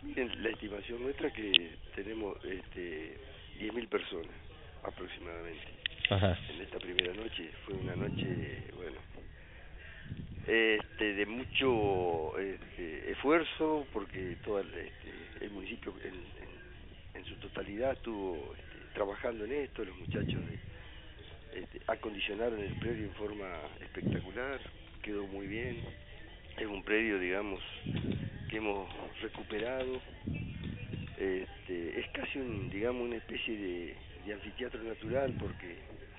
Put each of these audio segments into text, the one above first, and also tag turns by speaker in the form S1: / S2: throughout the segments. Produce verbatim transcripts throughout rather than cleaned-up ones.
S1: Miren, la estimación nuestra es que tenemos este, diez mil personas aproximadamente.
S2: Ajá.
S1: En esta primera noche fue una noche, bueno, este, de mucho este, esfuerzo, porque todo el, este, el municipio en, en, en su totalidad estuvo este, trabajando en esto. Los muchachos de, este, acondicionaron el predio en forma espectacular, quedó muy bien. Es un predio, digamos, que hemos recuperado. Este, es casi un, digamos, una especie de, de anfiteatro natural, porque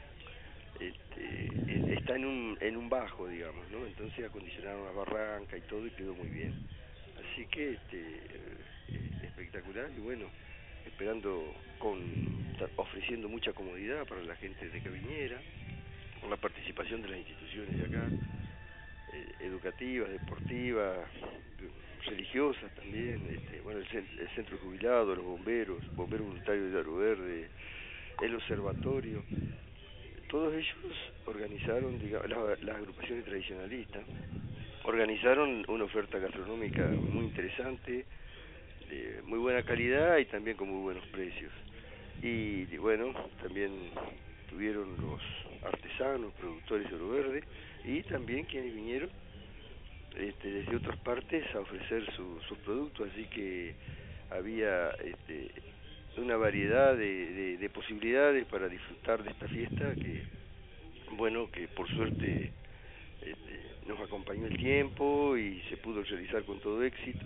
S1: este, está en un, en un bajo, digamos, ¿no? Entonces acondicionaron la barranca y todo y quedó muy bien. Así que este, eh, espectacular, y bueno, esperando con, ofreciendo mucha comodidad para la gente de que viniera, con la participación de las instituciones de acá, eh, educativas, deportivas, religiosas también, este, bueno, el, cent el centro jubilado, los bomberos, bomberos voluntarios de Aro Verde, el observatorio. Todos ellos organizaron, digamos, las, las agrupaciones tradicionalistas, organizaron una oferta gastronómica muy interesante, de muy buena calidad y también con muy buenos precios. Y bueno, también tuvieron los artesanos, productores de Oro Verde, y también quienes vinieron este, desde otras partes a ofrecer su, sus productos, así que había este, una variedad de, de, de posibilidades para disfrutar de esta fiesta que, bueno, que por suerte este, nos acompañó el tiempo y se pudo realizar con todo éxito.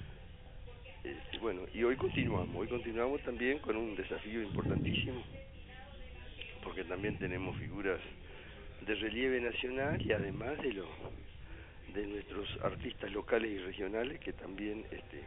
S1: Este, bueno, y hoy continuamos, hoy continuamos también con un desafío importantísimo, porque también tenemos figuras de relieve nacional y además de los de nuestros artistas locales y regionales que también este,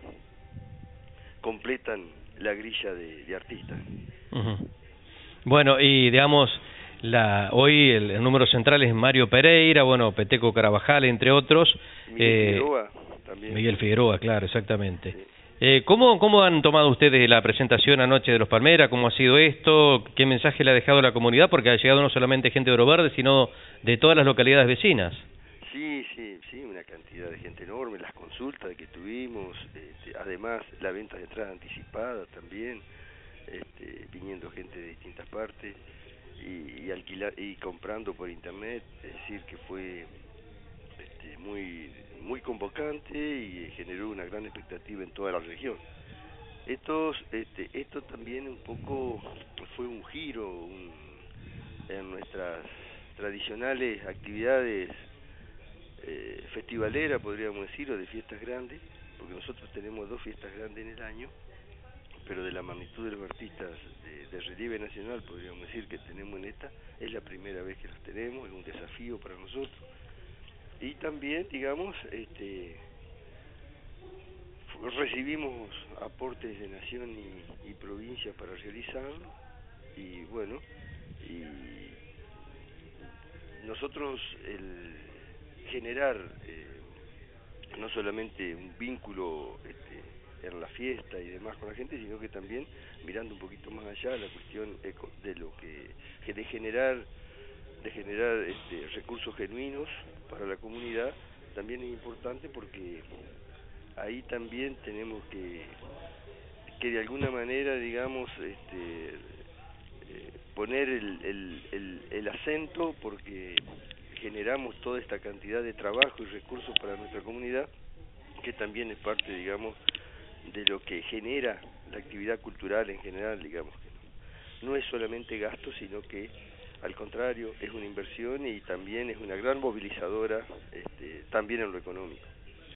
S1: completan la grilla de, de artistas.
S2: Uh-huh. Bueno, y digamos, la hoy el, el número central es Mario Pereira, bueno, Peteco Carabajal, entre otros.
S1: Miguel
S2: eh,
S1: Figueroa también.
S2: Miguel Figueroa, claro, exactamente.
S1: Sí.
S2: Eh, ¿cómo, ¿Cómo han tomado ustedes la presentación anoche de los Palmeras? ¿Cómo ha sido esto? ¿Qué mensaje le ha dejado a la comunidad? Porque ha llegado no solamente gente de Oro Verde, sino de todas las localidades vecinas.
S1: Sí, sí, sí, una cantidad de gente enorme, las consultas que tuvimos, este, además la venta de entrada anticipada también, este, viniendo gente de distintas partes y, y alquilar y comprando por internet, es decir que fue este, muy muy convocante y generó una gran expectativa en toda la región. Estos, este, esto también un poco fue un giro un, en nuestras tradicionales actividades eh, festivalera, podríamos decir, o de fiestas grandes, porque nosotros tenemos dos fiestas grandes en el año, pero de la magnitud de los artistas de, de relieve nacional, podríamos decir, que tenemos en esta, es la primera vez que los tenemos, es un desafío para nosotros. Y también, digamos, este, recibimos aportes de nación y, y provincia para realizarlo, y bueno, y nosotros el generar eh, no solamente un vínculo este, en la fiesta y demás con la gente, sino que también mirando un poquito más allá la cuestión de lo que, que de generar de generar este, recursos genuinos para la comunidad también es importante, porque ahí también tenemos que que de alguna manera, digamos, este, eh, poner el, el, el, el acento, porque generamos toda esta cantidad de trabajo y recursos para nuestra comunidad, que también es parte, digamos, de lo que genera la actividad cultural en general, digamos, que no, no es solamente gasto, sino que al contrario es una inversión y también es una gran movilizadora, este, también en lo económico.